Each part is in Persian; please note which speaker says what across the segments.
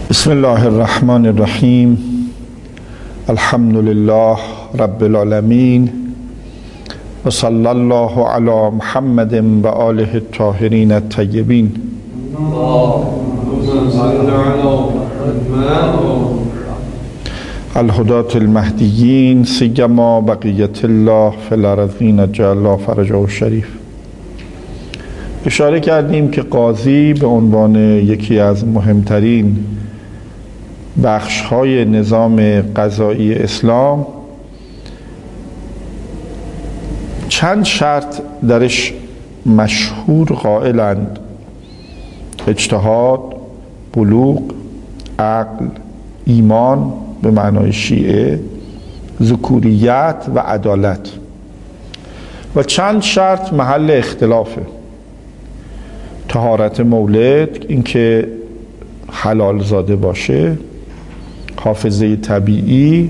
Speaker 1: بسم الله الرحمن الرحیم. الحمد لله رب العالمین و صلی الله علی محمد و آله الطاهرین الطیبین. الهداة المهدیین سیما بقیت الله فی الارضین جعل الله فرجه الشریف. اشاره کردیم که قاضی به عنوان یکی از مهمترین بخش‌های نظام قضایی اسلام چند شرط درش مشهور قائلند: اجتهاد، بلوغ، عقل، ایمان به معنای شیعه، ذکوریت و عدالت. و چند شرط محل اختلافه: طهارت مولد، اینکه حلال زاده باشه، حافظه طبیعی،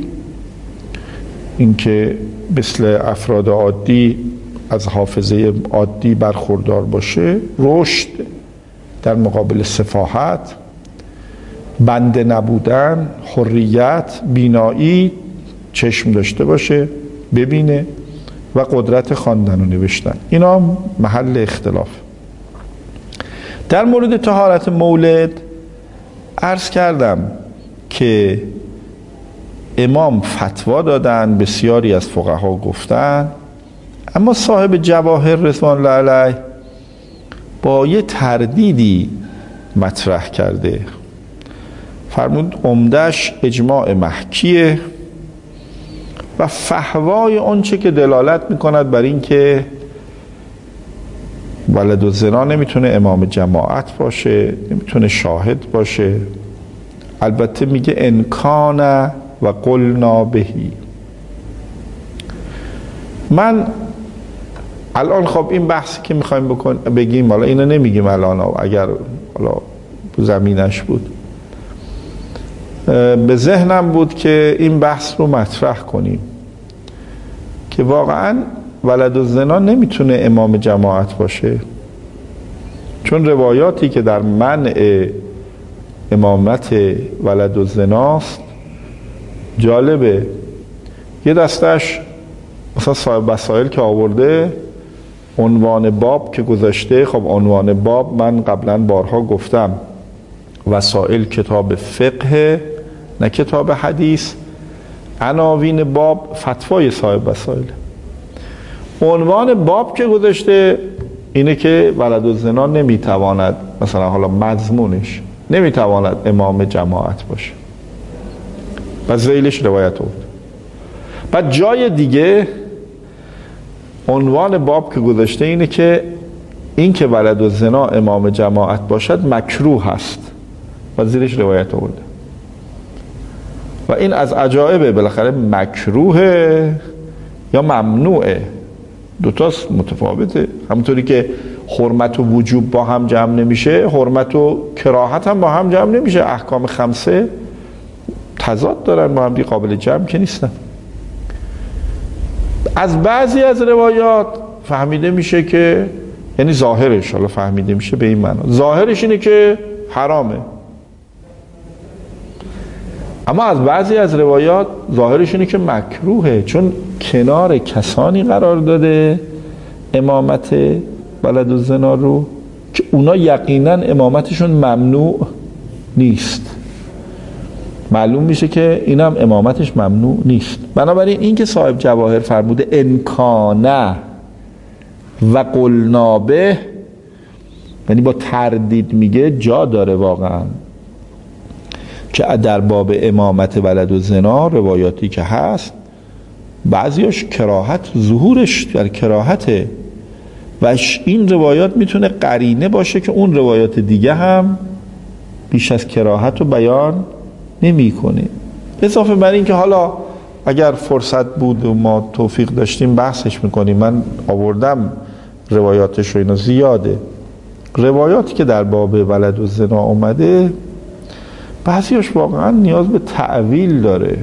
Speaker 1: اینکه مثل افراد عادی از حافظه عادی برخوردار باشه، رشد در مقابل سفاهت، بنده نبودن، حریت، بینایی، چشم داشته باشه ببینه، و قدرت خواندن و نوشتن. اینا محل اختلاف. در مورد طهارت مولد عرض کردم که امام فتوا دادن، بسیاری از فقها گفتن، اما صاحب جواهر رضوان الله علیه با یه تردیدی مطرح کرده. فرمود عمدش اجماع محکیه و فحوای آنچه که دلالت میکند بر این که ولد الزنا نمیتونه امام جماعت باشه، نمیتونه شاهد باشه. البته میگه انکان و قلنا بهی. من الان خب این بحثی که میخوایم بگیم، حالا اینو نمیگیم الان، اگر حالا زمینش بود به ذهنم بود که این بحث رو مطرح کنیم که واقعا ولد الزنا نمیتونه امام جماعت باشه، چون روایاتی که در منع امامت ولد الزناست جالبه. یه دستش مثلا صاحب وسائل که آورده، عنوان باب که گذاشته. خب عنوان باب من قبلا بارها گفتم وسائل کتاب فقه نه کتاب حدیث، عناوین باب فتوای صاحب وسائل. عنوان باب که گذاشته اینه که ولد الزنا نمیتواند، مثلا حالا مضمونش نمیتواند امام جماعت باشه، و ذیلش روایت بود. بعد جای دیگه عنوان باب که گذاشته اینه که این که ولد الزنا امام جماعت باشد مکروه هست، و زیرش روایت آورده. و این از عجایبه، بالاخره مکروهه یا ممنوعه، دوتاست متفاوته. همونطوری که حرمت و وجوب با هم جمع نمیشه، حرمت و کراهت هم با هم جمع نمیشه. احکام خمسه تضاد دارن با هم، قابل جمع که نیستن. از بعضی از روایات فهمیده میشه که، یعنی ظاهرش، حالا فهمیده میشه به این معنا، ظاهرش اینه که حرامه، اما از بعضی از روایات ظاهرش اینه که مکروهه، چون کنار کسانی قرار داده امامت ولد الزنا رو که اونا یقینا امامتشون ممنوع نیست. معلوم میشه که اینم امامتش ممنوع نیست. بنابراین این که صاحب جواهر فرموده انکانه و قلنا به، یعنی با تردید میگه، جا داره واقعا که در باب امامت ولد الزنا روایاتی که هست بعضیاش کراهت، ظهورش در کراهته، و این روایات میتونه قرینه باشه که اون روایات دیگه هم بیش از کراهت رو بیان نمی کنه. اضافه بر این که حالا اگر فرصت بود و ما توفیق داشتیم بحثش میکنیم. من آوردم روایاتش رو، اینا زیاده. روایاتی که در باب ولد الزنا اومده بعضیاش واقعا نیاز به تعویل داره،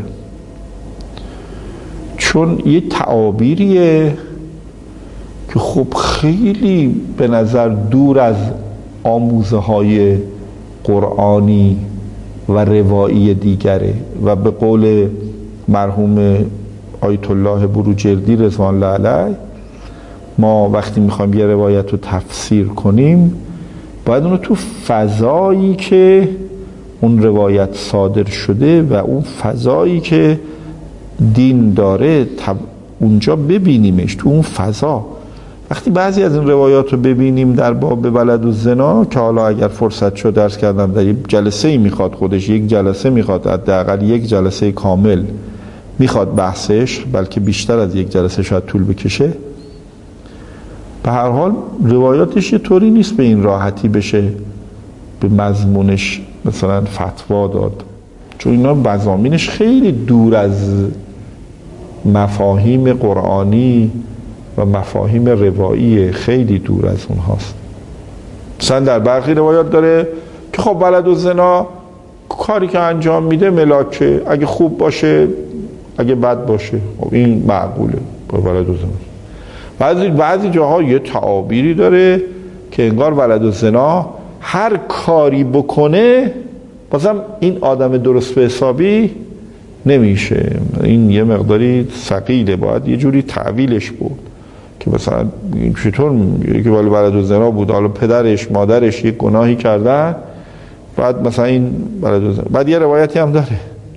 Speaker 1: چون یه تعابیریه که خب خیلی به نظر دور از آموزه های قرآنی و روایی دیگره. و به قول مرحوم آیت الله بروجردی رضوان الله علیه، ما وقتی میخوایم یه روایت رو تفسیر کنیم باید اون رو تو فضایی که اون روایت صادر شده و اون فضایی که دین داره اونجا ببینیمش، تو اون فضا. وقتی بعضی از این روایات رو ببینیم در باب ولد الزنا، که حالا اگر فرصت شد درس کردم در یک جلسه میخواد، خودش یک جلسه میخواد، حداقل یک جلسه کامل میخواد بحثش، بلکه بیشتر از یک جلسه شاید طول بکشه. به هر حال روایاتش یه طوری نیست به این راحتی بشه به مضمونش مثلا فتوا داد، چون اینا مضامینش خیلی دور از مفاهیم قرآنی و مفاهیم روایی، خیلی دور از اونهاست. مثلا در برخی روایات داره که خب ولد الزنا کاری که انجام میده ملاکه، اگه خوب باشه اگه بد باشه، خب این معقوله با ولد الزنا. بعضی جاها یه تعابیری داره که انگار ولد الزنا هر کاری بکنه بازم این آدم درست به حسابی نمیشه. این یه مقداری ثقیله، باید یه جوری تعویلش بود که مثلا چطور که ولد الزنا بود، حالا پدرش مادرش یک گناهی کردن، بعد مثلا این ولد الزنا. بعد یه روایتی هم داره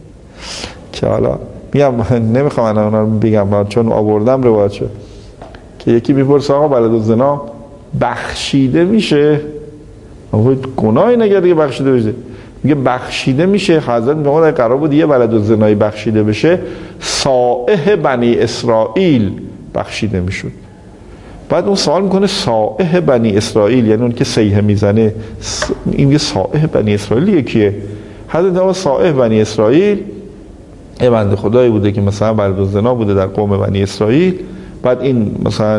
Speaker 1: که حالا میگم نمیخوام انا رو بگم چون آوردم روایت شد که یکی میپرسه آقا ولد الزنا بخشیده میشه؟ گناهی نگرده بخشیده بشه. میگه بخشیده میشه. حضرت میگه قرار بود یه ولد الزنایی بخشیده بشه، صائح بنی اسرائیل بخشیده میشد. بعد اون سوال میکنه صائح بنی اسرائیل یعنی اون که سیحه میزنه، این یه صائح بنی اسرائیل یکیه. حضرت میگه صائح بنی اسرائیل یه بنده خدایی بوده که مثلا ولد الزنا بوده در قوم بنی اسرائیل، بعد این مثلا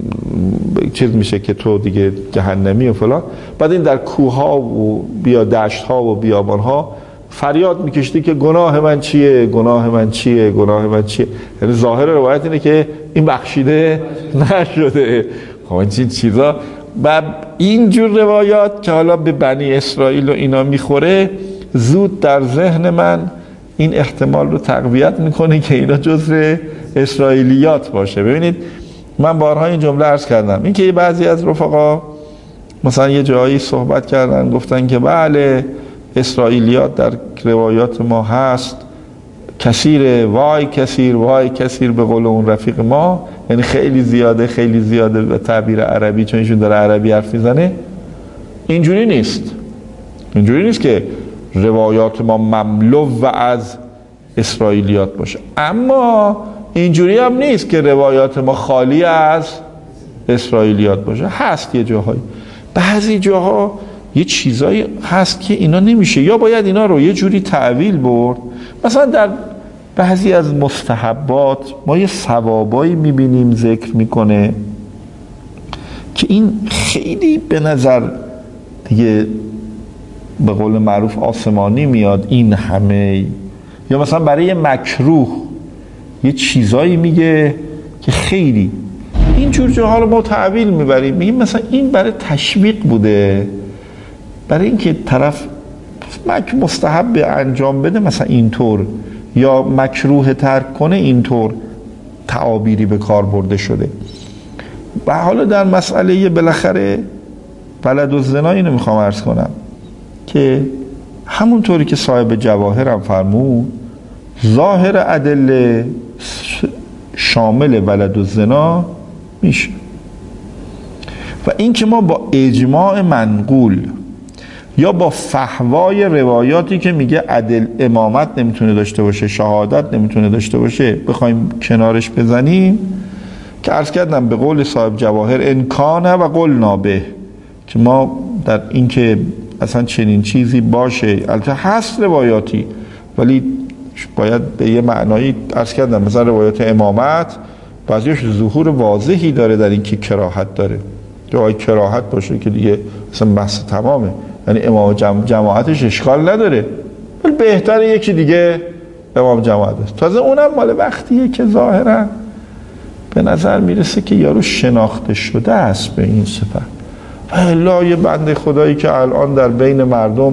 Speaker 1: چیز میشه که تو دیگه جهنمی و فلان، بعد این در کوها و دشت‌ها و بیابان‌ها فریاد میکشتی که گناه من چیه، گناه من چیه، گناه من چیه. یعنی ظاهر روایت اینه که این بخشیده نشده. خب این چیزا و اینجور روایات که حالا به بنی اسرائیل و اینا میخوره، زود در ذهن من این احتمال رو تقویت میکنه که اینا جزء اسرائیلیات باشه. ببینید من بارها این جمله عرض کردم، این که بعضی از رفقا مثلا یه جایی صحبت کردن گفتن که بله اسرائیلیات در روایات ما هست، کثیره، وای کثیر، وای کثیر به قول اون رفیق ما، یعنی خیلی زیاده، خیلی زیاده به تعبیر عربی، چون ایشون داره عربی حرف میزنه. اینجوری نیست، اینجوری نیست که روایات ما مملو و از اسرائیلیات باشه، اما اینجوری هم نیست که روایات ما خالی از اسرائیلیات باشه. هست یه جاهایی، بعضی جاها یه چیزایی هست که اینا نمیشه، یا باید اینا رو یه جوری تعویل برد. مثلا در بعضی از مستحبات ما یه ثوابایی میبینیم ذکر میکنه که این خیلی به نظر دیگه به قول معروف آسمانی میاد این همه. یا مثلا برای مکروه یه چیزایی میگه که خیلی این جور جاها رو ما تعویل میبریم، میگیم مثلا این برای تشویق بوده، برای اینکه طرف مستحب انجام بده مثلا اینطور، یا مکروه ترک کنه اینطور تعابیری به کار برده شده. و حالا در مسئله بالاخره ولد الزنا اینو میخوام عرض کنم که همونطوری که صاحب جواهر هم فرمود، ظاهر ادله شامل ولد الزنا میشه. و این که ما با اجماع منقول یا با فحوای روایاتی که میگه عدل امامت نمیتونه داشته باشه، شهادت نمیتونه داشته باشه، بخوایم کنارش بزنیم، که عرض کردم به قول صاحب جواهر انکانه و قلنا به، که ما در این که اصلا چنین چیزی باشه، البته هست روایاتی ولی باید به یه معنایی عرض کردم، مثلا روایات امامت بعضیش ظهور واضحی داره در این که کراهت داره، جای کراهت باشه که دیگه اصلا بحث تمامه، یعنی امام جماعتش اشکال نداره، ولی بهتره یکی دیگه امام جماعت است. تازه اونم مال وقتیه که ظاهرا به نظر میرسه که یارو شناخته شده است به این صفت. الا یه بنده خدایی که الان در بین مردم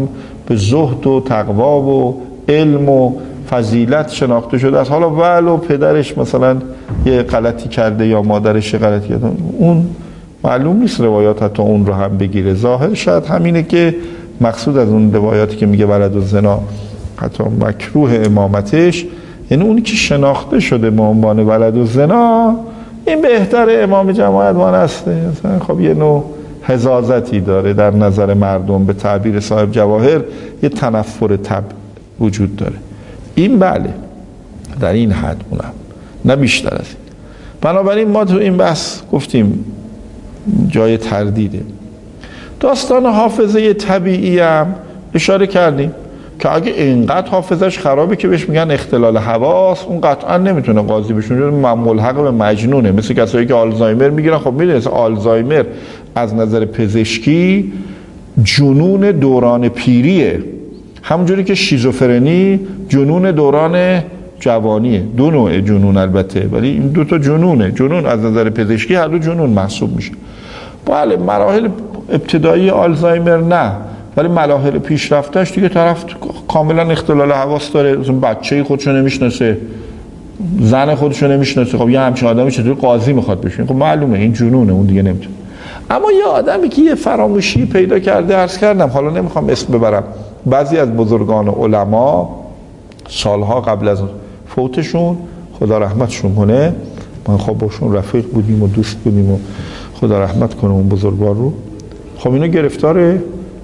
Speaker 1: به زهد و تقوا و علم و فضیلت شناخته شده است. حالا ولو پدرش مثلا یه غلطی کرده یا مادرش یه غلطی کرده، اون معلوم نیست روایات حتی اون رو هم بگیره. ظاهر شاید همینه که مقصود از اون روایاتی که میگه ولد الزنا حتی مکروه امامتش، یعنی اونی که شناخته شده به عنوان ولد الزنا، این بهتر امام جماعت وان است. خب یه نوع حزازتی داره در نظر مردم، به تعبیر صاحب جواهر یه تنفر طبع وجود داره. این بله در این حد، اونم نه بیشتر از این. بنابراین ما تو این بحث گفتیم جای تردیده. داستان حافظه طبیعی هم اشاره کردیم که اگه اینقدر حافظش خرابه که بهش میگن اختلال حواس، اون قطعا نمیتونه قاضی بشه، ملحق به مجنونه. مثل کسایی که آلزایمر میگیرن. خب میدونید آلزایمر از نظر پزشکی جنون دوران پیریه، همونجوری که شیزوفرنی جنون دوران جوانیه. دو نوع جنون البته، ولی این دو تا جنونه. جنون از نظر پزشکی هر دو جنون محسوب میشه. بله مراحل ابتدایی آلزایمر نه، ولی مراحل پیشرفتش دیگه طرف کاملا اختلال حواس داره. بچه خودشو نمیشناسه، زن خودشو نمیشناسه. خب یه همچین آدمی چطوری قاضی میخواد بشه؟ خب معلومه این جنونه، اون دیگه نمیتونه. اما یه آدمی که یه فراموشی پیدا کرده، عرض کردم حالا نمیخوام اسم ببرم، بعضی از بزرگان علما سالها قبل از فوتشون خدا رحمتشون کنه، ما خب باشون رفیق بودیم و دوست بودیم و خدا رحمت کنه اون بزرگوار رو، خب اینا گرفتار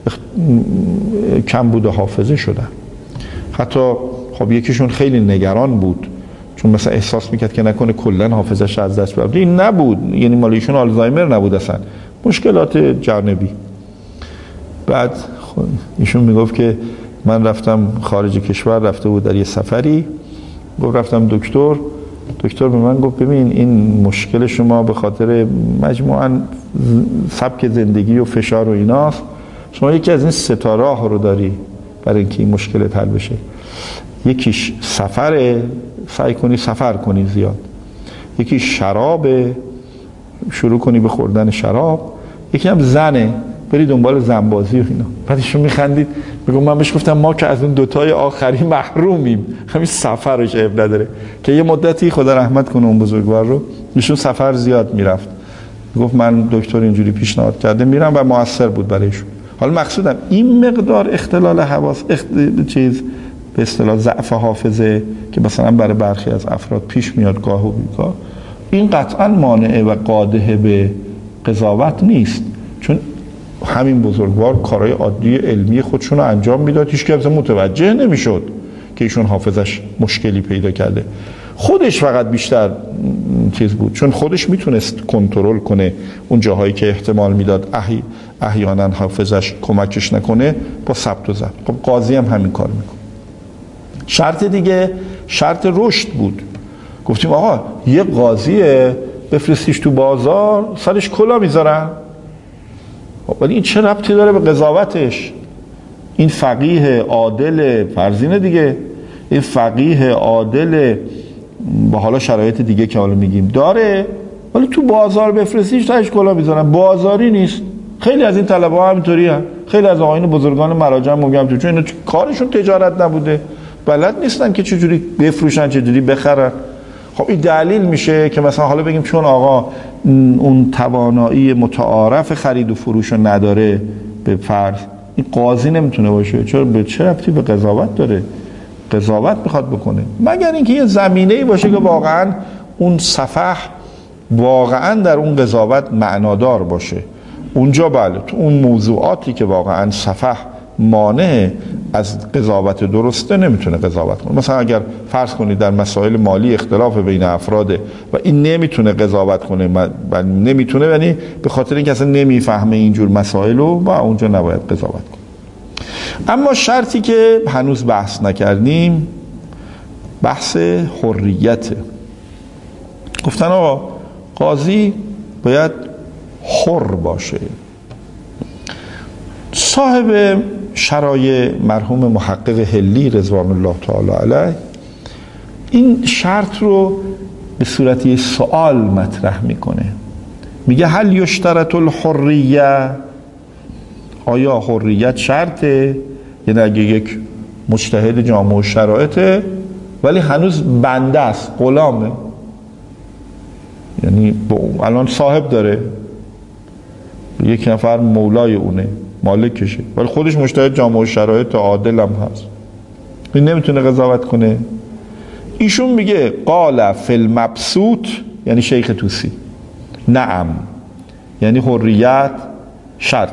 Speaker 1: کمبود حافظه شدن. حتی خب یکیشون خیلی نگران بود، چون مثلا احساس میکرد که نکنه کلن حافظش از دست بره. این نبود، یعنی مال ایشون آلزایمر نبود اصلا، مشکلات جانبی. بعد ایشون میگفت که من رفتم خارج کشور، رفته بود در یه سفری، گفت رفتم دکتر به من گفت ببین این مشکل شما به خاطر مجموعاً سبک زندگی و فشار و ایناست، شما یکی از این سه تا راه رو داری برای اینکه این مشکل حل بشه. یکیش سفره، سعی کنی سفر کنی زیاد. یکی شرابه، شروع کنی به خوردن شراب. یکی هم زنه، بری دنبال زنبازی و اینا. بعد ایشون میخندید، میگم من بهش گفتم ما که از اون دوتای آخری محرومیم، همین سفرش عیب نداره. که یه مدتی خدا رحمت کنه اون بزرگوار رو، ایشون سفر زیاد میرفت، گفت من دکتر اینجوری پیشنهاد کرده میرم و موثر بود برایشون. حالا مقصودم این مقدار اختلال حواس، چیز به اصطلاح ضعف حافظه که مثلا برای برخی از افراد پیش میاد گاه و بیگاه، این قطعا مانعه و قادح به قضاوت نیست، چون همین بزرگوار کارهای عادی علمی خودشون رو انجام میداد، هیچ کس متوجه نمیشد که ایشون حافظش مشکلی پیدا کرده. خودش فقط بیشتر چیز بود، چون خودش میتونست کنترل کنه اون جاهایی که احتمال میداد احیانا حافظش کمکش نکنه با ثبت و ضبط. خب قاضی هم همین کار میکنه. شرط دیگه شرط رشد بود. گفتیم آقا یه قاضیه بفرستیش تو بازار سرش کلا میذارن، ولی این چه ربطی داره به قضاوتش؟ این فقیه عادل فرزینه دیگه، این فقیه عادل با حالا شرایط دیگه که حالا میگیم داره، ولی تو بازار بفرستیش سرش کلا میذارن. بازاری نیست. خیلی از این طلبه ها همینطوری هست. خیلی از آقایون بزرگان مراجع میگم تو، چون اینا کارشون تجارت نبوده، بلد نیستن که چجوری بفروشن چجوری بخرن. خب این دلیل میشه که مثلا حالا بگیم چون آقا اون توانایی متعارف خرید و فروش رو نداره به فرض، این قاضی نمیتونه باشه. چرا؟ به چه ربطی به قضاوت داره؟ قضاوت میخواد بکنه مگر اینکه یه زمینه‌ای باشه که واقعا اون صفح واقعا در اون قضاوت معنادار باشه. اونجا بله، تو اون موضوعاتی که واقعا صفح مانع از قضاوت درسته نمیتونه قضاوت کنه. مثلا اگر فرض کنید در مسائل مالی اختلاف بین افراده و این نمیتونه قضاوت کنه، نمیتونه یعنی به خاطر اینکه اصلا نمیفهمه اینجور مسائل رو، با اونجا نباید قضاوت کنه. اما شرطی که هنوز بحث نکردیم بحث حریته. گفتن آقا قاضی باید حر باشه. صاحب شرایع مرحوم محقق هلی رضوان الله تعالی علیه این شرط رو به صورت یه سوال مطرح میکنه. میگه هل یشترط الحریه، آیا حریت شرطه؟ یعنی اگه یک مجتهد جامع الشرایطه ولی هنوز بنده است، غلامه، یعنی الان صاحب داره، یک نفر مولای اونه، مالکشه، ولی خودش مجتهد جامع الشرایط عادل هم هست، این نمیتونه قضاوت کنه. ایشون میگه قال فی المبسوط، یعنی شیخ طوسی، نعم، یعنی حریت شرط.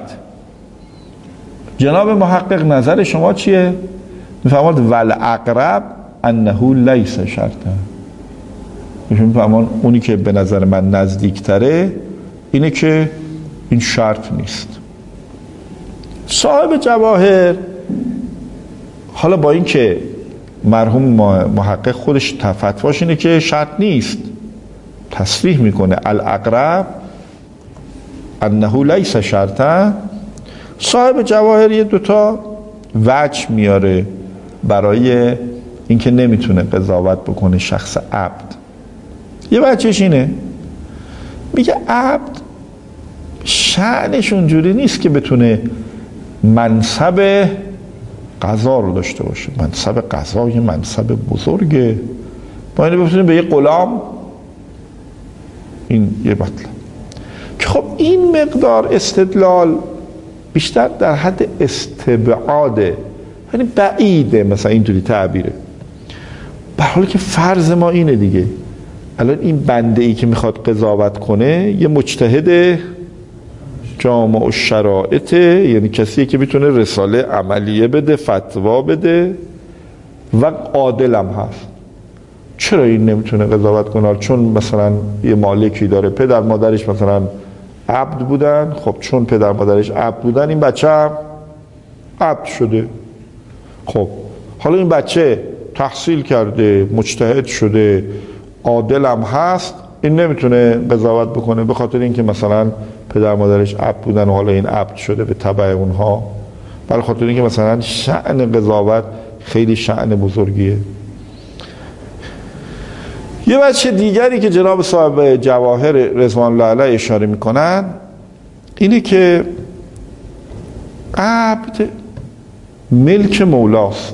Speaker 1: جناب محقق نظر شما چیه؟ میفرماد والاقرب انه لیس شرطا. میفرمان اونی که به نظر من نزدیکتره اینه که این شرط نیست. صاحب جواهر حالا با این که مرحوم محقق خودش فتواش اینه که شرط نیست، تصریح میکنه الاقرب انه لیس شرطا، صاحب جواهر یه دوتا وجه میاره برای اینکه نمیتونه قضاوت بکنه شخص عبد. یه وجهش اینه، میگه عبد شأنش اونجوری نیست که بتونه منصب قضا رو داشته باشه. منصب قضا یه منصب بزرگه، با اینه بتونه به یه غلام، این یه مطلب که خب این مقدار استدلال بیشتر در حد استبعاده، یعنی بعیده، مثلا اینطوری تعبیره، به حالی که فرض ما اینه دیگه، الان این بنده ای که میخواد قضاوت کنه یه مجتهد جامع الشرایط، یعنی کسیه که میتونه رساله عملیه بده، فتوا بده و عادل هم هست. چرا این نمیتونه قضاوت کنه؟ چون مثلا یه مالکی داره، پدر مادرش مثلا عبد بودن، خب چون پدر مادرش عبد بودن این بچه هم عبد شده. خب حالا این بچه تحصیل کرده، مجتهد شده، عادل هم هست، این نمیتونه قضاوت بکنه به خاطر اینکه مثلا پدر مادرش عبد بودن و حالا این عبد شده به تبع اونها، برای خاطر اینکه مثلا شأن قضاوت خیلی شأن بزرگیه. یه بچه دیگری که جناب صاحب جواهر رضوان الله علیه اشاره میکنن اینه که عبد ملک مولاست،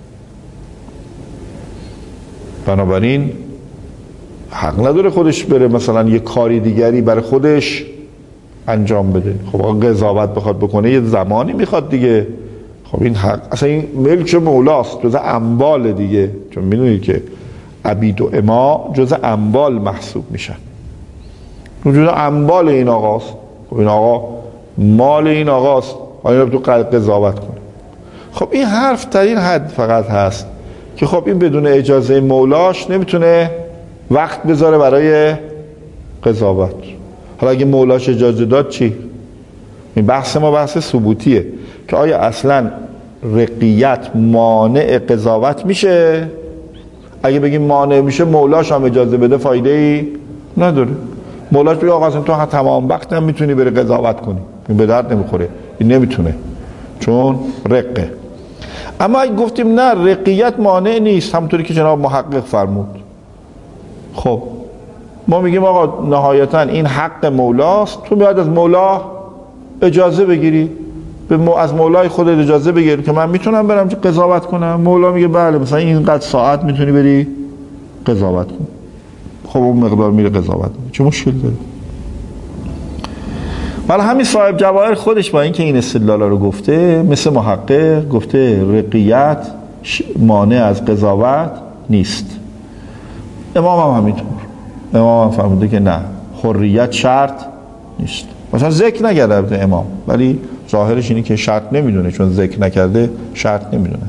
Speaker 1: بنابراین حق نداره خودش بره مثلا یه کاری دیگری برای خودش انجام بده. خب آقا قضاوت بخواد بکنه یه زمانی میخواد دیگه. خب این حق، اصلا این ملک مولاست، جز اموال دیگه، چون میدونید که عبید و اما جز اموال محسوب میشن، جز اموال این آقاست. خب این آقا مال این آقاست، آیا تو قضاوت کنه؟ خب این حرف در این حد فقط هست که خب این بدون اجازه مولاش نمیتونه وقت بذاره برای قضاوت. حالا اگه مولاش اجازه داد چی؟ این بحث ما بحث ثبوتیه که آیا اصلا رقیت مانع قضاوت میشه؟ اگه بگیم مانع میشه، مولاش هم اجازه بده فایده ای نداره. مولاش بگه آقا اصلا تو تمام وقت هم میتونی بری قضاوت کنی، این به درد نمیخوره، این نمیتونه چون رقه. اما اگه گفتیم نه رقیت مانع نیست، همونطوری که جناب محقق فرمود، خب ما میگیم آقا نهایتا این حق مولاست، تو باید از مولا اجازه بگیری، از مولای خودت اجازه بگیر که من میتونم برم قضاوت کنم. مولا میگه بله مثلا اینقدر ساعت میتونی بری قضاوت کن. خب اون مقدار میره قضاوت کنه، چه مشکل داره؟ ولی همین صاحب جواهر خودش با اینکه این استدلالا رو گفته، مثل محقق گفته رقیت مانع از قضاوت نیست. امام هم همینطور، امام هم فرموده که نه، حریت شرط نیست. مثلا ذکر نکرده امام، ولی ظاهرش اینه که شرط نمیدونه، چون ذکر نکرده شرط نمیدونه.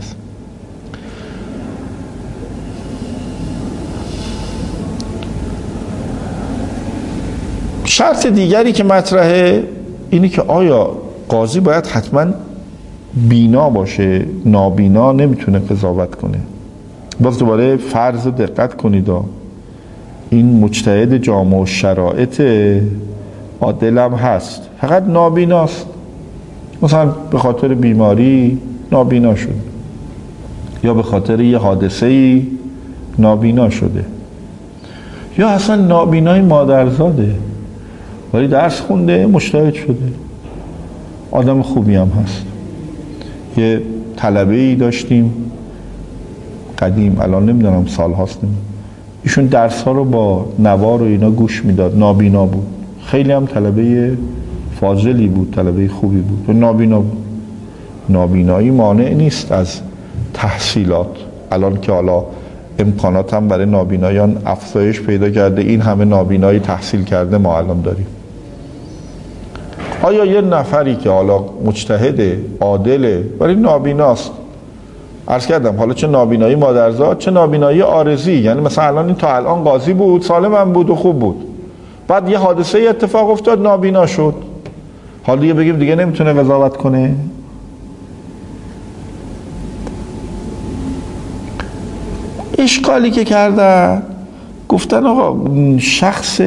Speaker 1: شرط دیگری که مطرحه اینه که آیا قاضی باید حتما بینا باشه؟ نابینا نمیتونه قضاوت کنه. باز دوباره فرض رو دقت کنید، این مجتهد جامع الشرایط عادل هم هست، فقط نابیناست، مثلا به خاطر بیماری نابینا شد یا به خاطر یه حادثه‌ای نابینا شده، یا اصلا نابینای مادرزاده ولی درس خونده، مجتهد شده، آدم خوبی هم هست. یه طلبه‌ای داشتیم قدیم، الان نمیدونم سال هاست، ایشون درس ها رو با نوار و اینا گوش میداد، نابینا بود، خیلی هم طلبه فاضلی بود، طلبه خوبی بود و نابینا بود. نابینایی مانع نیست از تحصیلات، الان که حالا امکانات هم برای نابینایان افزایش پیدا کرده، این همه نابینایی تحصیل کرده ما الان داریم. آیا یه نفری که حالا مجتهد عادله ولی نابیناست، عرض کردم حالا چه نابینایی مادرزاد چه نابینایی عارضی، یعنی مثلا الان این تا الان قاضی بود، سالم هم بود و خوب بود، بعد یه حادثه اتفاق افتاد نابینا شد، حالا دیگه بگیم دیگه نمیتونه قضاوت کنه؟ اشکالی که کردن گفتن آقا شخص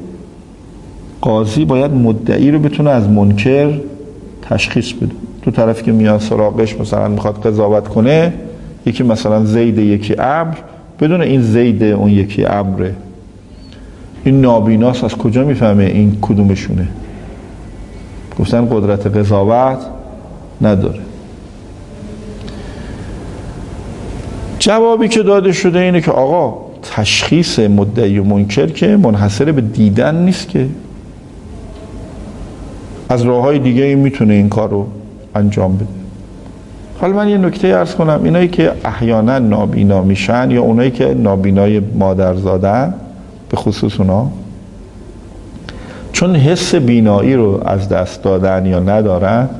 Speaker 1: قاضی باید مدعی رو بتونه از منکر تشخیص بده. تو طرفی که میاد سراغش مثلا میخواد قضاوت کنه، یکی مثلا زید یکی عمرو، بدون این زید اون یکی عمره، این نابیناست، از کجا میفهمه این کدومشونه؟ گفتن قدرت قضاوت نداره. جوابی که داده شده اینه که آقا تشخیص مدعی و منکر که منحصر به دیدن نیست، که از راههای دیگه این میتونه این کار رو انجام بده. حالا من یه نکته عرض کنم، اینایی که احیانا نابینا میشن یا اونایی که نابینای مادر زادن به خصوص اونا، چون حس بینایی رو از دست دادن یا ندارن،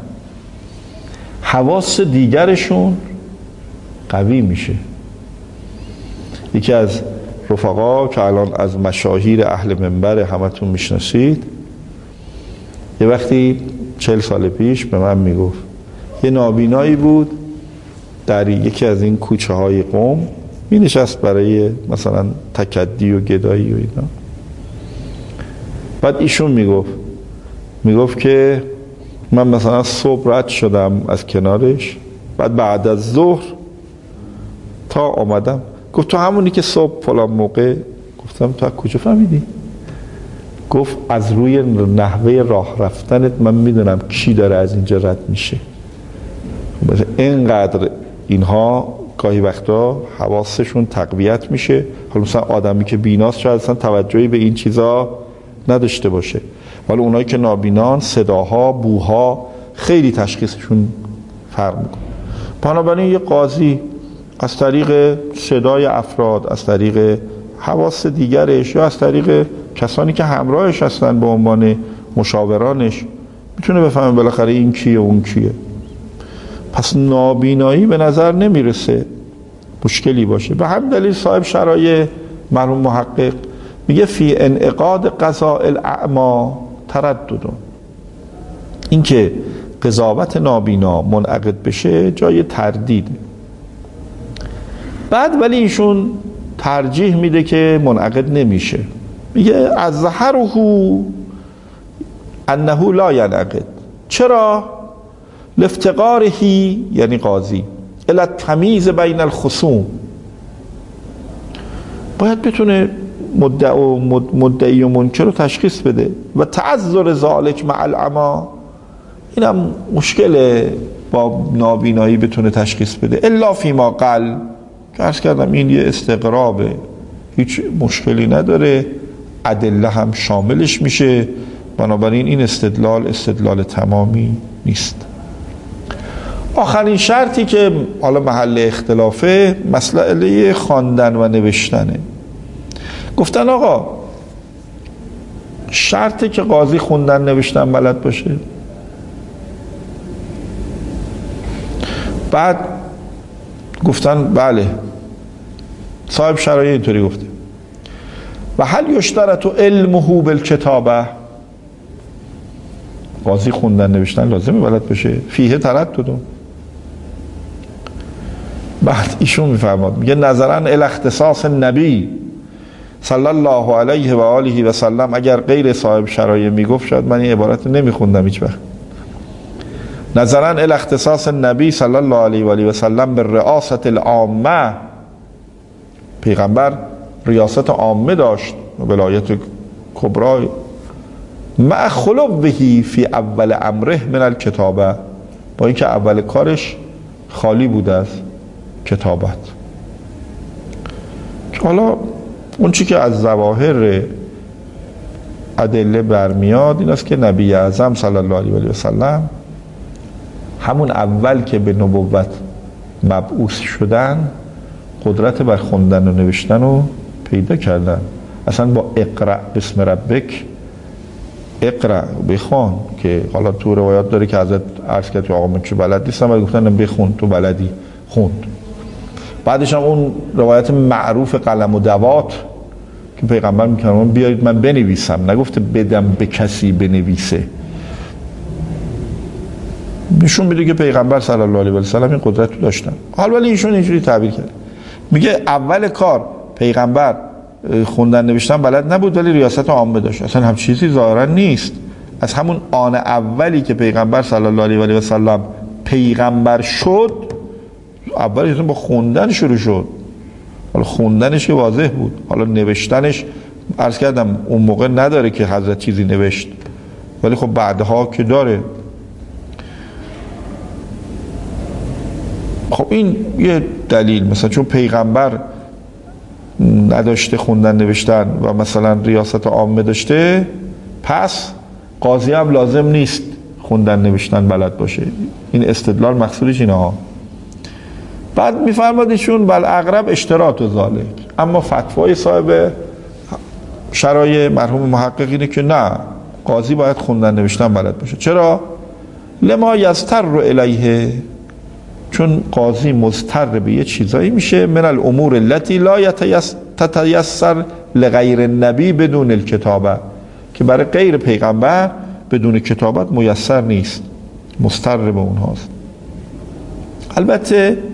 Speaker 1: حواس دیگرشون قوی میشه. یکی از رفقا که الان از مشاهیر اهل منبر همتون میشناسید، یه وقتی 40 سال پیش به من میگفت یه نابینایی بود در یکی از این کوچه های قم می نشست برای مثلا تکدی و گدایی و اینا، بعد ایشون میگفت که من مثلا صبح رد شدم از کنارش، بعد بعد از ظهر تا آمدم، گفت تو همونی که صبح فلان موقع. گفتم تو از کجا فهمیدی؟ گفت از روی نحوه راه رفتنت من میدونم کی داره از اینجا رد میشه. اینقدر اینها گاهی وقتا حواسشون تقویت میشه. حالا مثلا آدمی که بیناست شاید اصلا توجهی به این چیزا نداشته باشه، ولی اونایی که نابینان صداها، بوها خیلی تشخیصشون فرق میکنه. بنابراین یه قاضی از طریق صدای افراد، از طریق حواس دیگرش یا از طریق کسانی که همراهش هستن به عنوان مشاورانش میتونه بفهمه بالاخره این کیه اون کیه. پس نابینایی به نظر نمیرسه مشکلی باشه. به همین دلیل صاحب شرایع مرحوم محقق میگه فی انعقاد قضاء الاعمی تردد، این که قضاوت نابینا منعقد بشه جای تردید. بعد ولی ایشون ترجیح میده که منعقد نمیشه، میگه الظاهره انه لا ینعقد. چرا؟ لافتقاره یعنی قاضی الی التمییز بین الخصوم، باید بتونه مدعی و منکر رو تشخیص بده و تعذر ذالک مع العمی، اینم مشکله با نابینایی بتونه تشخیص بده. الا فیما قل، که عرض کردم این یه استقرابه، هیچ مشکلی نداره، ادله هم شاملش میشه، بنابراین این استدلال تمامی نیست. آخرین شرطی که حالا محل اختلافه مسئله خواندن و نوشتنه. گفتن آقا شرطی که قاضی خوندن نوشتن بلد باشه. بعد گفتن بله، صاحب شرایع اینطوری گفته. و هل یشترط علمه بالکتابه، قاضی خوندن نوشتن لازمه بلد باشه؟ فیه تردد. بعد ایشون میفرماد، میگه نظرا الی اختصاص نبی صلی الله علیه و آله و سلم، اگر غیر صاحب شرایع میگفت شاید من این عبارت نمیخوندم هیچ وقت. نظرا الی اختصاص نبی صلی الله علیه و آله و سلم به رئاست العامه، پیغمبر ریاست عامه داشت، ولایت کبرا، مع خلوه فی اول امره من الکتابه، با اینکه اول کارش خالی بود از کتابت. حالا اون چی که از ظواهر ادله برمیاد این است که نبی اعظم صلی الله علیه و سلم همون اول که به نبوت مبعوث شدن قدرت بر خوندن و نوشتن رو پیدا کردن. اصلا با اقرأ بسم ربک، اقرأ بخوان، که حالا تو روایات داره که حضرت عرض کرد که آقا من چه بلد نیستم ولی گفتن بخون، تو بلدی، خوند. بعدش هم اون روایت معروف قلم و دوات که پیغمبر میکنه بیارید من بنویسم، نگفته بدم به کسی بنویسه. نشون میده که پیغمبر صلی الله علیه و سلم این قدرت رو داشتن. حال ولی ایشون اینجوری تعبیر کرد، میگه اول کار پیغمبر خوندن نوشتن بلد نبود ولی ریاست عامه داشت. اصلا هم چیزی ظاهرا نیست. از همون آن اولی که پیغمبر صلی الله علیه و سلم پیغمبر شد، اولش با خوندن شروع شد. حالا خوندنش که واضح بود، حالا نوشتنش عرض کردم اون موقع نداره که حضرت چیزی نوشت، ولی خب بعدها که داره. خب این یه دلیل، مثلا چون پیغمبر نداشته خوندن نوشتن و مثلا ریاست عامه داشته، پس قاضی هم لازم نیست خوندن نوشتن بلد باشه. این استدلال مقصودش اینه ها. بعد میفرماد ایشون بل اقرب اشتراط و ذالک، اما فتوای صاحب شرایع مرحوم محقق اینه که نه، قاضی باید خوندن نوشتن بلد باشه. چرا؟ لما یضطر الیه، چون قاضی مضطر به یه چیزایی میشه من الامور التي لا تتیسر لغیر النبی بدون الکتابه، که برای غیر پیغمبر بدون کتابت میسر نیست، مضطر به اونهاست. البته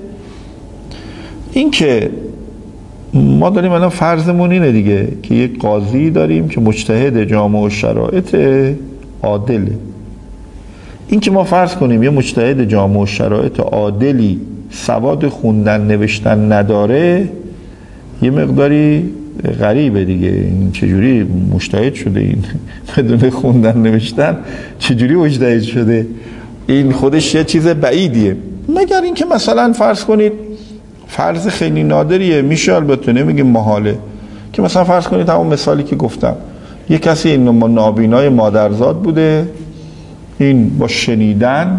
Speaker 1: این که ما داریم الان فرضمون اینه دیگه که یک قاضی داریم که مجتهد جامع الشرایط عادله. این که ما فرض کنیم یه مجتهد جامع الشرایط عادلی سواد خوندن نوشتن نداره، یه مقداری غریبه دیگه. این چجوری مجتهد شده؟ این بدون خوندن نوشتن چجوری مجتهد شده؟ این خودش یه چیز بعیدیه. مگر این که مثلا فرض کنید، فرض خیلی نادریه، میشه البته نمیگیم محاله، که مثلا فرض کنید همون مثالی که گفتم، یه کسی این نابینای مادرزاد بوده، این با شنیدن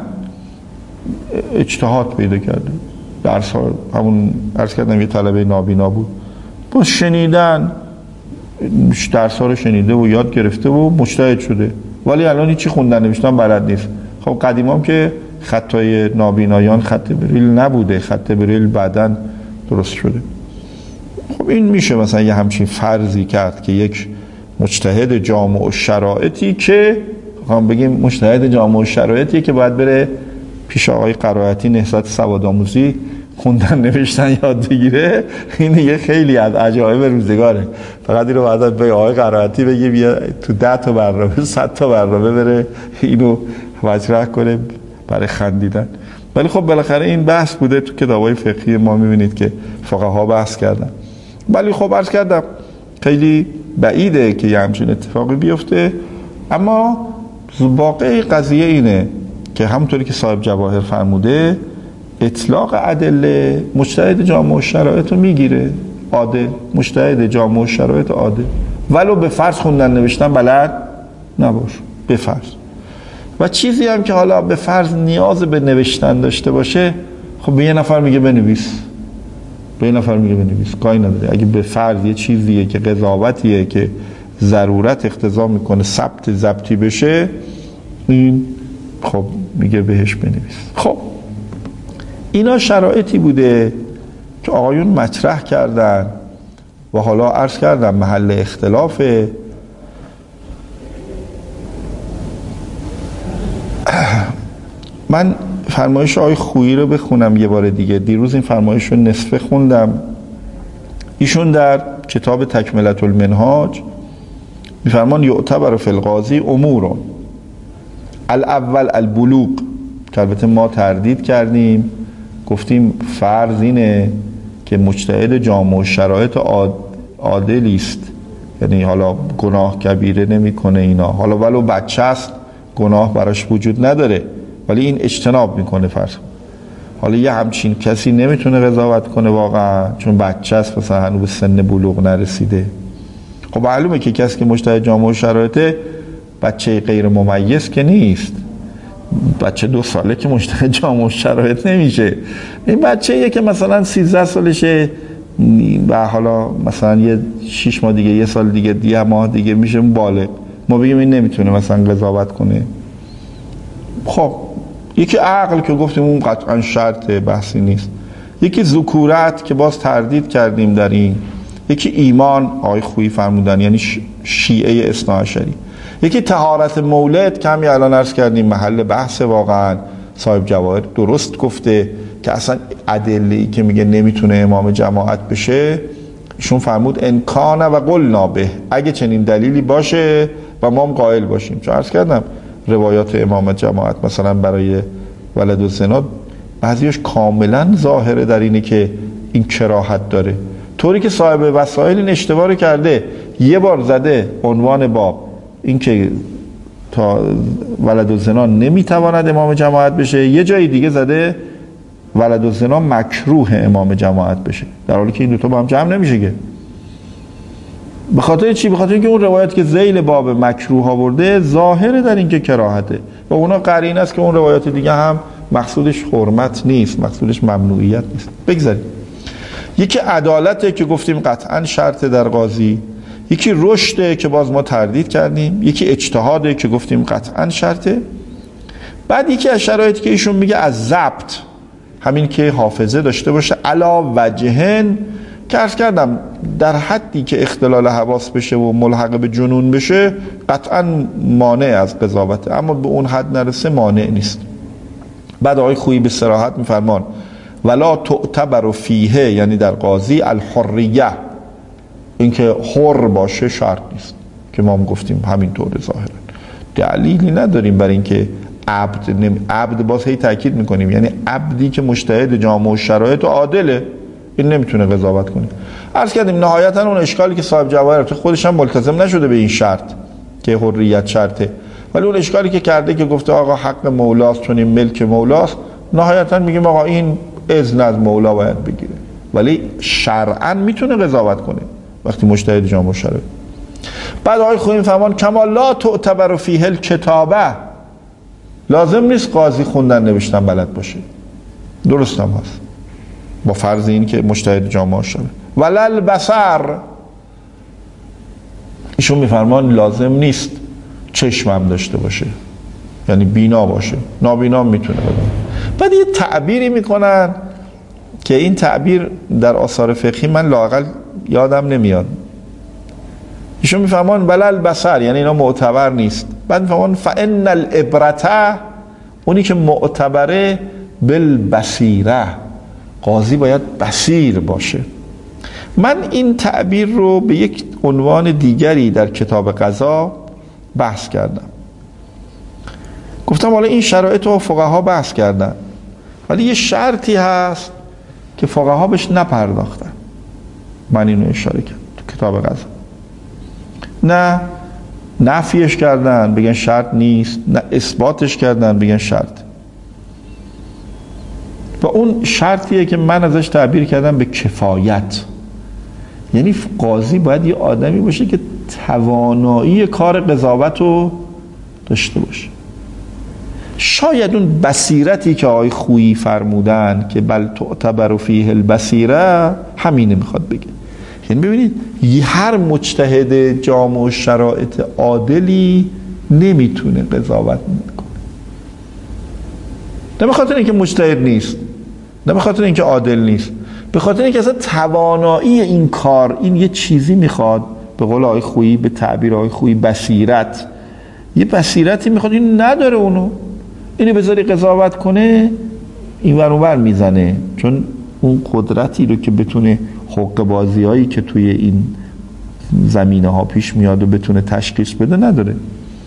Speaker 1: اجتهاد پیدا کرده، درس ها همون عرض کردم یه طلبه نابینا بود، با شنیدن درس ها رو شنیده و یاد گرفته و مجتهد شده، ولی الان هیچی خوندن نوشتن بلد نیست. خب قدیما که خطای نابینایان خط بریل نبوده، خط بریل بعدن درست شده. خب این میشه مثلا یه همچین فرضی کرد که یک مجتهد جامع الشرایطی که هم بگیم مجتهد جامع الشرایطی که باید بره پیش آقای قرائتی نهضت سوادآموزی خوندن نوشتن یاد بگیره، این یه خیلی از عجایب روزگاره. فقط این رو باید به آقای قرائتی بگی بیا تو 10 تا برنامه 100 تا برنامه بره اینو مطرح کنه برای خندیدن. ولی خب بالاخره این بحث بوده تو کتابای فقهی ما، میبینید که فقها بحث کردن. ولی خب عرض کردم خیلی بعیده که یه همچین اتفاقی بیفته. اما واقع قضیه اینه که همونطوری که صاحب جواهر فرموده، اطلاق ادله مجتهد جامع الشرایط رو میگیره، عادل، مجتهد جامع الشرایط عادل، ولو به فرض خوندن نوشتن بلد نباش، به فرض. و چیزی هم که حالا به فرض نیاز به نوشتن داشته باشه، خب به یه نفر میگه بنویس، به یه نفر میگه بنویس، کاری نداره. اگه به فرض یه چیزیه که قضاوتیه که ضرورت اقتضا میکنه ثبت ضبطی بشه، این خب میگه بهش بنویس. خب اینا شرایطی بوده که آقایون مطرح کردن و حالا عرض کردم محل اختلافه. من فرمایش آقای خویی رو بخونم یه بار دیگه. دیروز این فرمایش رو نصفه خوندم. ایشون در کتاب تکملة المنهاج میفرمان یعتبر فی القاضی امور الاول البلوغ، که البته ما تردید کردیم، گفتیم فرض اینه که مجتهد جامع الشرایط عادلی است، یعنی حالا گناه کبیره نمیکنه اینا، حالا ولو بچه است گناه براش وجود نداره ولی این اجتناب میکنه فرض. حالا یه همچین کسی نمیتونه قضاوت کنه واقعا، چون بچه است، مثلا هنوز به سن بلوغ نرسیده. خب معلومه که کسی که مجتهد جامع الشرایطه بچه غیر ممیز که نیست. بچه 2 ساله که مجتهد جامع الشرایط نمیشه. این بچه‌ایه که مثلا 13 سالشه و حالا مثلا یه 6 ماه دیگه، 1 سال دیگه، 10 ماه دیگه میشه بالغ. ما بگیم این نمیتونه مثلا قضاوت کنه. خب یکی عقل که گفتیم اون قطعا شرط، بحثی نیست. یکی ذکورت که باز تردید کردیم در این. یکی ایمان، آقای خویی فرمودن، یعنی شیعه اثناعشری. یکی طهارت مولد که همین الان عرض کردیم محل بحث، واقعا صاحب جواهر درست گفته که اصلا ادله‌ای که میگه نمیتونه امام جماعت بشه، ایشون فرمود انکان و قلنا به، اگه چنین دلیلی باشه و ما هم قائل باشیم. چون عرض کردم روایات امام جماعت مثلا برای ولد الزنا بعضیش کاملا ظاهره در اینه که این کراهت داره، طوری که صاحب وسائل این اشتباه رو کرده. یه بار زده عنوان باب این که تا ولد الزنا نمیتواند امام جماعت بشه، یه جای دیگه زده ولد الزنا مکروه امام جماعت بشه، در حالی که این دوتا با هم جمع نمیشه که. به خاطر چی؟ به خاطر اینکه اون روایت که ذیل باب مکروه آورده ظاهره در این که کراهته و اونا قرینه است که اون روایات دیگه هم مقصودش حرمت نیست، مقصودش ممنوعیت نیست. بگذاریم. یکی عدالته که گفتیم قطعا شرط در قاضی. یکی رشده که باز ما تردید کردیم. یکی اجتهاده که گفتیم قطعا شرطه. بعد یکی از شرایطی که ایشون میگه از ضبط، همین که حافظه داشته باشه علا وجهن، که عرض کردم در حدی که اختلال حواس بشه و ملحق به جنون بشه قطعا مانع از قضاوته، اما به اون حد نرسه مانع نیست. بعد آقای خویی به صراحت میفرمان ولا تعتبر فیه، یعنی در قاضی الحریه، اینکه حر باشه شرط نیست، که ما هم گفتیم همینطور ظاهرا دلیلی نداریم برای اینکه عبد باز هی تاکید میکنیم، یعنی عبدی که مجتهد جامع الشرایط و عادله، این نمیتونه قضاوت کنه. عرض کردیم نهایتا اون اشکالی که صاحب جواهر خودش هم ملتزم نشده به این شرط که حریت شرطه، ولی اون اشکالی که کرده که گفته آقا حق مولاست چون این ملک مولاست، نهایتا میگیم آقا این اذن از مولا باید بگیره، ولی شرعا میتونه قضاوت کنه وقتی مجتهد جامع الشرایط. بعد آقای خویی فرمان کما لا تعتبر فیه الکتابه، لازم نیست قاضی خوندن نوشتن بلد باشه، درست هم هست با فرض این که مجتهد جامع الشرایط. ولل بصر، ایشون میفرمان لازم نیست چشمم داشته باشه، یعنی بینا باشه، نابینا میتونه بده. بعد یه تعبیری میکنن که این تعبیر در آثار فقهی من لااقل یادم نمیاد. ایشون میفرمان ولل بصر، یعنی اینا معتبر نیست. بعد میفرمان فان العبرة، اونی که معتبره بالبصیره، قاضی باید بصیر باشه. من این تعبیر رو به یک عنوان دیگری در کتاب قضا بحث کردم. گفتم حالا این شرایط رو فقها بحث کردن، ولی یه شرطی هست که فقها بهش نپرداختن. من اینو اشاره کردم تو کتاب قضا. نه نفیش کردن بگن شرط نیست، نه اثباتش کردن بگن شرط. و اون شرطیه که من ازش تعبیر کردم به کفایت، یعنی قاضی باید یه آدمی باشه که توانایی کار قضاوت رو داشته باشه. شاید اون بصیرتی که آقای خویی فرمودن که بل تعتبر فیه البصیره همینه میخواد بگه. یعنی ببینید هر مجتهد جامع الشرایط عادلی نمیتونه قضاوت کنه، نه به خاطر اینکه مجتهد نیست، نه به خاطر اینکه عادل نیست، به خاطر اینکه اصلا توانایی این کار، این یه چیزی میخواد، به قول آقای خویی، به تعبیر آقای خویی بصیرت، یه بصیرتی میخواد، این نداره اونو، اینو بذاری قضاوت کنه این ور اون ور میزنه، چون اون قدرتی رو که بتونه حق بازی هایی که توی این زمینه ها پیش میاد و بتونه تشخیص بده نداره.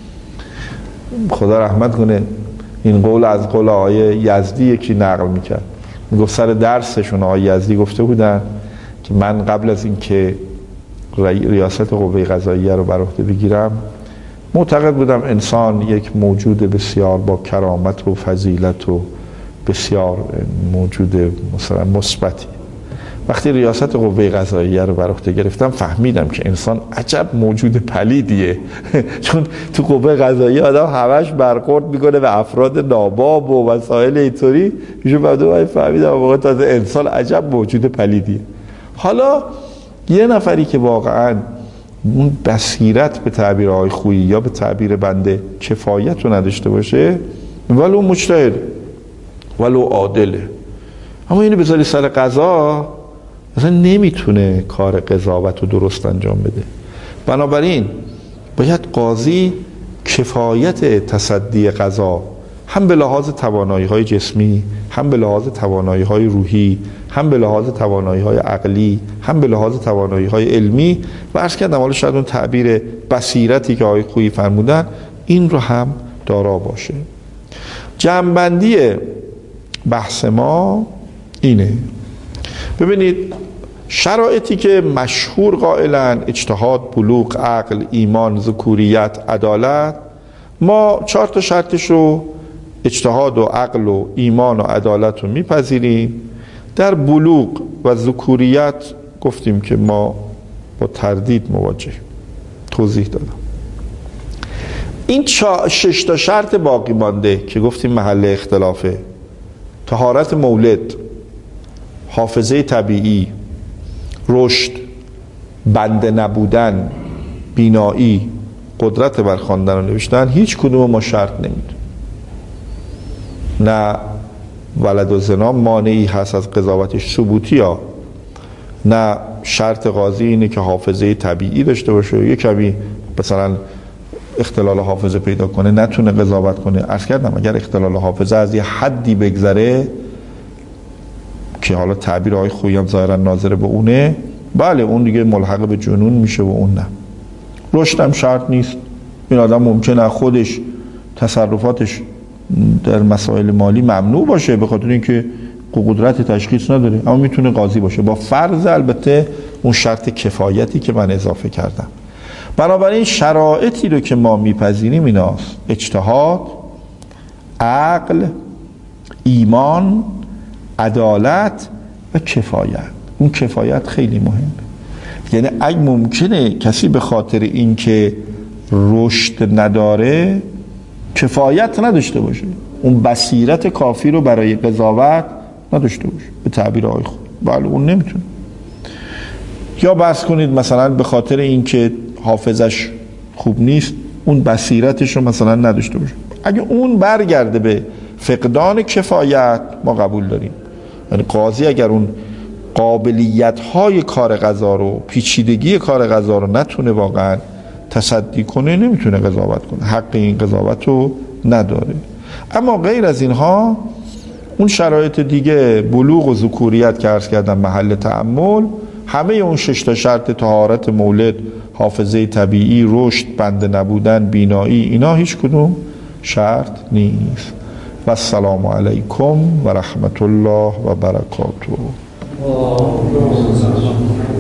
Speaker 1: خدا رحمت کنه، این قول از قول آقای یزدی یکی نقل میکرد، میگفت سر درسشون آقای یزدی گفته بودن که من قبل از این که ریاست قوه قضاییه رو بر عهده بگیرم معتقد بودم انسان یک موجود بسیار با کرامت و فضیلت و بسیار موجود مثلا مثبتی. وقتی ریاست قوه قضاییه رو بر عهده گرفتم فهمیدم که انسان عجب موجود پلیدیه چون تو قوه قضاییه آدم همش برخورد میکنه به افراد ناباب و مسائل اینطوری، میشه بعد فهمیدم واقعا تازه انسان عجب موجود پلیدیه. حالا یه نفری که واقعا اون بصیرت به تعبیر آقای خویی یا به تعبیر بنده کفایت رو نداشته باشه، ولو مجتهد ولو عادله، اما اینو بذاری سر قضا مثلا نمیتونه کار قضاوت رو درست انجام بده. بنابراین باید قاضی کفایت تصدی قضا هم به لحاظ توانایی‌های جسمی، هم به لحاظ توانایی‌های روحی، هم به لحاظ توانایی‌های عقلی، هم به لحاظ توانایی‌های علمی و عرض کردم حالا شاید اون تعبیر بصیرتی که آقای خویی فرمودن این رو هم دارا باشه. جمع‌بندی بحث ما اینه. ببینید شرایطی که مشهور قائلن اجتهاد، بلوغ، عقل، ایمان، ذکوریت، عدالت، ما 4 تا شرطش رو اجتهاد و عقل و ایمان و عدالت رو میپذیریم. در بلوغ و ذکوریت گفتیم که ما با تردید مواجهیم، توضیح دادم. این 6 تا شرط باقی مانده که گفتیم محل اختلافه: طهارت مولد، حافظه طبیعی، رشد، بنده نبودن، بینایی، قدرت بر خواندن و نوشتن، هیچ کدوم ما شرط نمیدونیم. نه ولد و زنا مانعی هست از قضاوتش ثبوتی ها، نه شرط قاضی اینه که حافظه طبیعی داشته باشه، یک کمی مثلا اختلال حافظه پیدا کنه نتونه قضاوت کنه. عرض کردم اگر اختلال حافظه از یه حدی بگذره که حالا تعبیر آقای خویی هم ظاهرا ناظر به اونه، بله اون دیگه ملحق به جنون میشه و اون نه. رشد هم شرط نیست. این آدم ممکنه خودش تصرفاتش در مسائل مالی ممنوع باشه به خاطر اینکه قدرت تشخیص نداره، اما میتونه قاضی باشه، با فرض البته اون شرط کفایتی که من اضافه کردم. بنابراین شرایطی رو که ما میپذیریم ایناست: اجتهاد، عقل، ایمان، عدالت و کفایت. اون کفایت خیلی مهمه، یعنی اگه ممکنه کسی به خاطر اینکه رشد نداره کفایت نداشته باشه، اون بصیرت کافی رو برای قضاوت نداشته باشه به تعبیر آقای خویی، بله اون نمیتونه. یا بحث کنید مثلا به خاطر اینکه حافظش خوب نیست اون بصیرتش رو مثلا نداشته باشه، اگه اون برگرده به فقدان کفایت ما قبول داریم. یعنی قاضی اگر اون قابلیت‌های کار قضا رو، پیچیدگی کار قضا رو نتونه واقعا تصدی کنه نمیتونه قضاوت کنه، حق این قضاوت رو نداره. اما غیر از اینها اون شرایط دیگه، بلوغ و ذکوریت که عرض کردم محل تأمل، همه اون 6 تا شرط طهارت مولد، حافظه طبیعی، رشد، بنده نبودن، بینایی، اینا هیچ کدوم شرط نیست. و السلام علیکم و رحمت الله و برکاته.